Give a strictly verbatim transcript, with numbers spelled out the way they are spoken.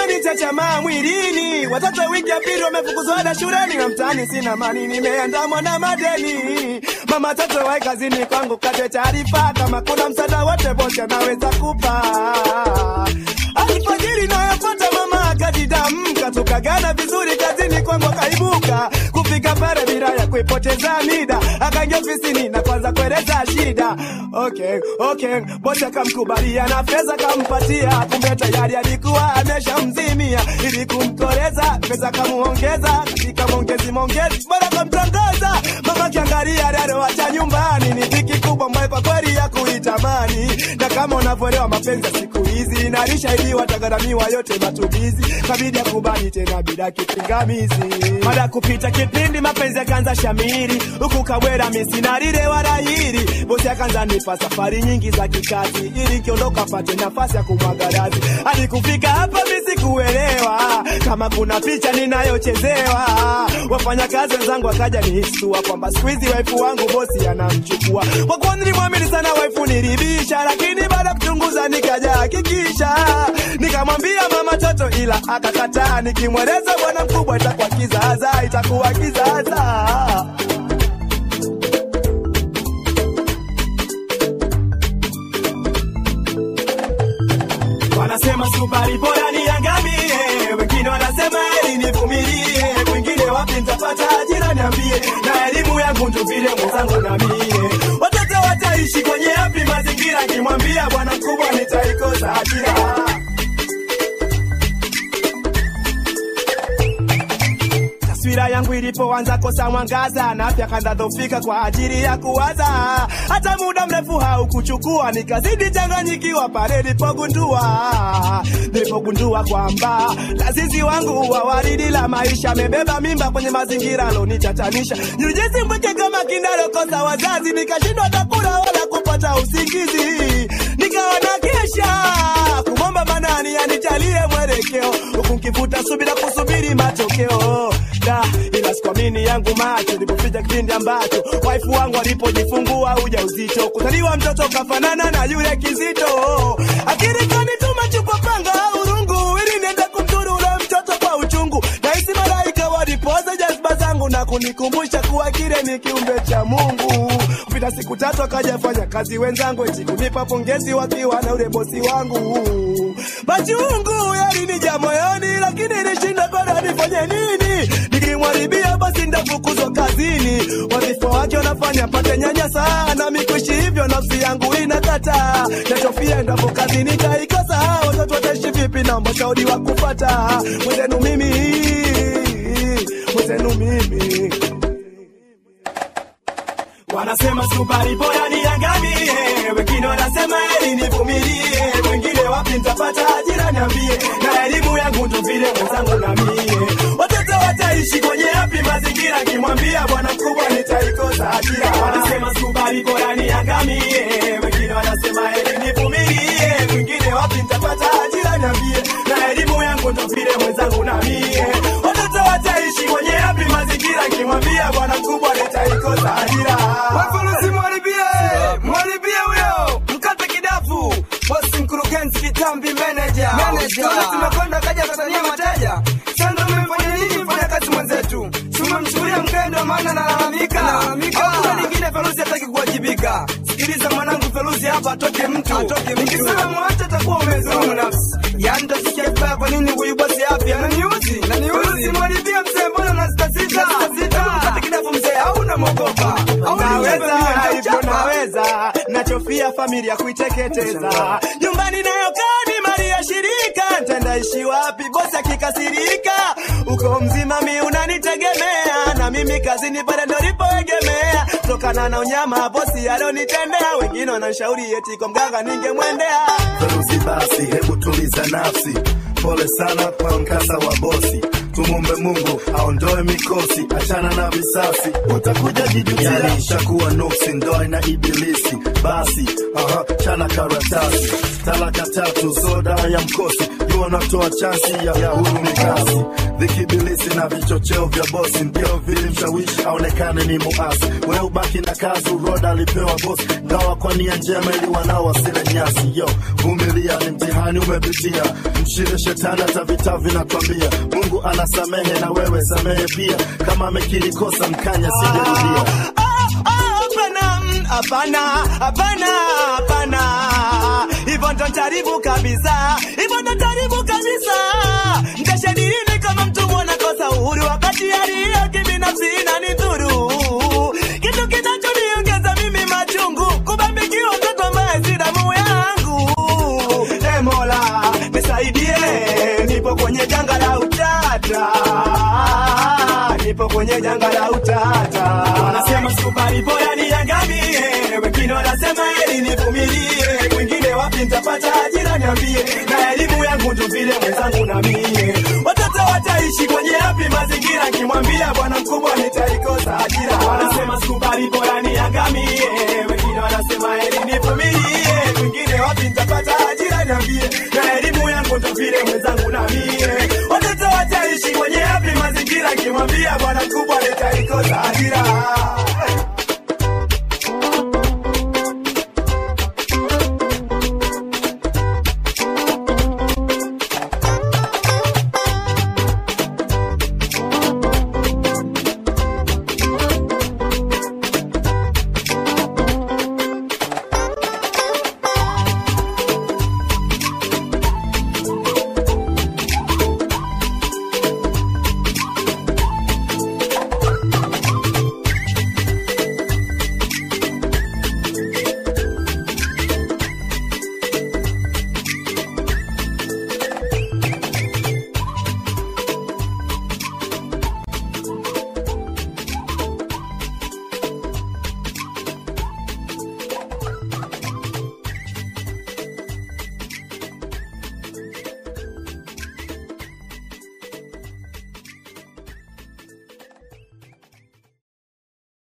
imenichachamaa mwilini. Watoto wiki ya pili wamefukuzwa hadi shuleni, na mtaani sina mani, nimeandamwa na madeni. Mama toto wa kazini kwangu kate taarifa, kama kuna msaada wote bosi anaweza kupa. Alifajiri na yapata mama akajidamka, tukagana vizuri kazini kwangu akaibuka. Kufika pale bila ya kuipoteza mida, akaingia ofisini na kwanza kueleza shida. Okay, okay, bosi akamkubalia na pesa kampatia, kumbe tayari alikuwa ameshamzimia. Ili kumtoreza pesa kamuongeza, katika mongezi mongezi bora kumtongoza. Mama kiangalia leo acha nyumbani, ni dhiki kubwa mbaya kwa kweli ya kuitamani. Na kama unavyoelewa mapenzi siku hizi, narisha ili watagharamiwa yote matumizi, kabidi akubali tena bila kipingamizi. Baada kupita kipindi mapenzi yakaanza shamiri, huku kabwera misinarire wala hili. Bosi akaanza nipa safari nyingi za kikazi, ili kiondoka pate nafasi ya kumwagarazi. Hadi kufika hapa mimi sikuelewa kama kuna picha ninayochezewa. Wafanya kazi wenzangu wakaja nihistua kwamba squeeze wife wangu bosi anamchukua. Kwa kuwa nilimwamini sana wife nilibisha, lakini baada kuchunguza nikaja hakikisha. Nikamwambia mama toto ila akakataa, nikimweleza bwana mkubwa itakuwa kizaza, itakuwa kizaza. Wanasema subari bora niangamie, wengine wanasema eli nivumilie, wengine wapi nitapata ajira niambie, na elimu yangu ndo vile mwenzangu na mie. Watoto wataishi kwenye yapi mazingira, kimwambia bwana mkubwa nitaikosa ajira. Taswira yangu ilipoanza kosa mwangaza, na afya kanda dhofika kwa ajili ya kuwaza. Hata muda mrefu haukuchukua, nikazidi changanyikiwa pale nilipogundua. Nilipogundua kwamba lazizi wangu wa waridi la maisha amebeba mimba kwenye mazingira alonichatanisha. Nilijisi mpweke kama kindaro kosa wazazi, nikashindwa hata kula wala kupata usingizi. Nikawa na kesha kumomba manani anijalie mwelekeo, huku nkivuta subira kusubiri matokeo. Da, ila sikuamini yangu macho nilipofika kipindi ambacho wife wangu alipojifungua ujauzito. Kuzaliwa mtoto kafanana na yule kizito. Akili kanituma chupa panga urungu, ili niende kumturu ule mtoto kwa uchungu. Na isi malaika walipoza jazba zangu na kunikumbusha kuwa kile ni kiumbe cha Mungu. Kupita siku tatu akaja fanya kazi wenzangu, eti kunipa pongezi wakiwa na ule bosi wangu. Machungu yalinijaa moyoni, lakini nilishinda bado nifanye nini? Nikimwaribia basi ndafukuzwa kazini. Wadhifa wake wanafanya pate nyanya sana, mikuishi hivyo nafsi yangu inakata. Nachofia endapo kazini kaikosa, watoto wataishi vipi na mashauri wa kupata. Mwenzenu mimi, mwenzenu mimi. Wanasema subari bora niangamie, wengine wanasema eli nivumilie, wengine wapi nitapata ajira niambie, na elimu yangu ndo vile mwenzangu na mie. Watoto wataishi kwenye yapi mazingira, kimwambia bwana mkubwa nitaikosa ajira. Wanasema subari bora niangamie, wengine wanasema eli nivumilie, wengine wapi nitapata ajira niambie, na elimu yangu ndo vile mwenzangu na mie. Watoto wataishi kwenye yapi mazingira, kimwambia bwana mkubwa nitaikosa ajira. Wafulusi mwaribie, mwaribie huyo, mkate kidafu, bosi mkurugenzi kitambi manager. Manager, tumekwenda kaja kusania mateja. Sasa umefanya nini fanya kazi mwenzetu? Tumemchukulia mkendo maana nalalamika. Hakuna lingine Feruzi hataki kuwajibika. Sikiliza mwanangu Feruzi hapa atoke mtu. Nikisema mwache atakuwa umezulumu nafsi. Yaani tasikia vibaya kwa nini huyu bosi hapa ananiuzi? Feruzi mwaribie mzee, mbona unasitasita? Mkate kidafu mzee, hauna mogopa. Naweza, hivyo naweza, nachofia familia kuiteketeza. Nyumbani nayo kani mali ya shirika, nitaishi wapi bosi akikasirika? Uko mzima mi unanitegemea, na mimi kazini pale ndo nipoegemea. Tokana na unyama bosi alionitendea, wengine wanashauri eti kwa mganga ningemwendea. Feruzi basi hebu tuliza nafsi, pole sana kwa mkasa wa bosi. Tumombe Mungu aondoe mikosi, achana na visasi, utakuja jijutia. Yani ishakuwa nuksi ndoa na ibilisi. Basi, aha, chana karatasi, talaka tatu, soda ya mkosi. Yu wanatoa chansi ya, ya huru mikasi. vikibilisi na vichocheo vya bosi ndio vilimshawishi aonekane ni muasi. Wewe ubaki na kazi, uroda alipewa bosi, ngawa kwa nia njema ili wanao wasile nyasi. Yo, vumilia ni mtihani umepitia, mshinde shetani hata vita vinatwambia. Mungu anasamehe na wewe samehe pia, kama amekiri kosa mkanya sijarudia. Hapana, hapana, hapana, hivyo ndo jaribu kabisa, hivyo ndo jaribu kabisa. Mtashadilini kama mtu mwana kosa uhuru, wakati hali hiyo kibinafsi inanidhuru. Kitu kinachoniongeza mimi machungu, kubambikiwa mtoto ambaye si damu yangu. E Mola, nisaidie, nipo kwenye janga la utata, nipo kwenye janga la utata. Wanasema sukari bora niangamie, wengine wanasema heri nivumilie, mwingine wapi nitapata ajira niambie, na elimu yangu ndo vile mwenzangu na mie. Watoto wataishi kwenye yapi mazingira, kimwambia bwana mkubwa nitaikosa ajira. Wanasema sukari bora niangamie, wengine wanasema heri nivumilie, mwingine wapi nitapata ajira niambie, na elimu yangu ndo vile mwenzangu na mie. Watoto wataishi kwenye yapi mazingira, kimwambia bwana mkubwa